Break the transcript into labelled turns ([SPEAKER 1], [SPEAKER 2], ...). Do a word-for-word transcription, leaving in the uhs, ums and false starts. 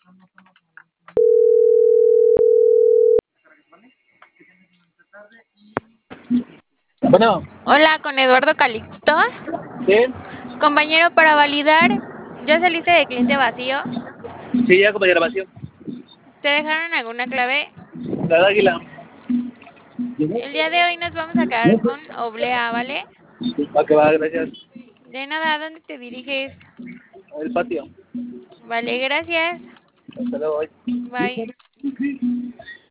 [SPEAKER 1] Bueno,
[SPEAKER 2] Hola, con Eduardo Calixto.
[SPEAKER 1] sí,
[SPEAKER 2] Compañero, para validar, ¿ya saliste de cliente vacío?
[SPEAKER 1] sí, ya como grabación.
[SPEAKER 2] ¿Te dejaron alguna clave?
[SPEAKER 1] La de águila.
[SPEAKER 2] El día de hoy nos vamos a quedar con oblea, ¿vale?
[SPEAKER 1] Va que va, gracias.
[SPEAKER 2] De nada, ¿a dónde te diriges?
[SPEAKER 1] El patio.
[SPEAKER 2] Vale, gracias.
[SPEAKER 1] Hasta luego. Bye.
[SPEAKER 2] Bye.